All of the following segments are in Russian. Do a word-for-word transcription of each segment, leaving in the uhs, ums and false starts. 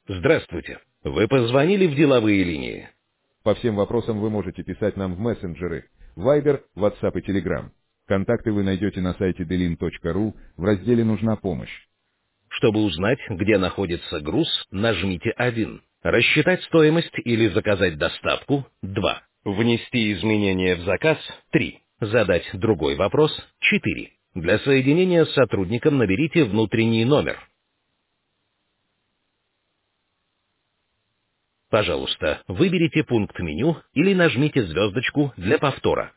Здравствуйте. Вы позвонили в деловые линии. По всем вопросам вы можете писать нам в мессенджеры Viber, WhatsApp и Telegram. Контакты вы найдете на сайте делин точка ру в разделе «Нужна помощь». Чтобы узнать, где находится груз, нажмите один. Рассчитать стоимость или заказать доставку– два. Внести изменения в заказ– три. Задать другой вопрос– четыре. Для соединения с сотрудником наберите внутренний номер. Пожалуйста, выберите пункт меню или нажмите звездочку для повтора.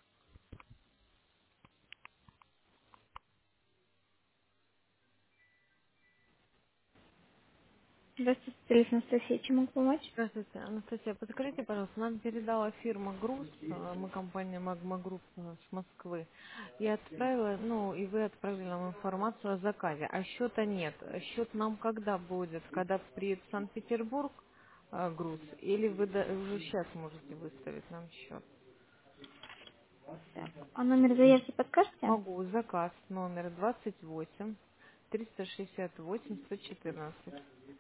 Здравствуйте, Лиза Анастасия. Чем могу помочь? Здравствуйте, Анастасия. Подскажите, пожалуйста, нам передала фирма «Груз», э, мы компания «Магма Групп» с Москвы, и отправила, ну, и вы отправили нам информацию о заказе, а счета нет. Счет нам когда будет? Когда приедет в Санкт-Петербург э, груз, или вы до- уже сейчас можете выставить нам счет? Так, а номер заявки подскажете? Могу. Заказ номер двадцать восемь триста шестьдесят восемь сто четырнадцать.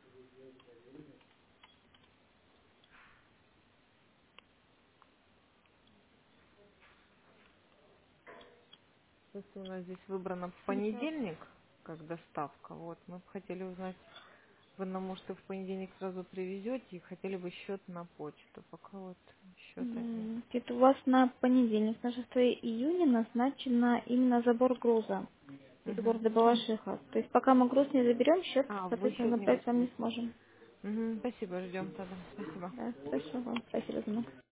Просто у нас здесь выбрано Сейчас. понедельник, как доставка. Вот, мы бы хотели узнать, вы нам, может, и в понедельник сразу привезете и хотели бы счет на почту. Пока вот счета нет. М, Это у вас на понедельник, на шестое июня назначено именно забор груза из Угу. города Балашиха. То есть пока мы груз не заберем, счет, А, вы соответственно, счет не направить вам не выставите. сможем. Угу. Спасибо, ждем тогда. Спасибо. Да, спасибо вам. Спасибо за звонок.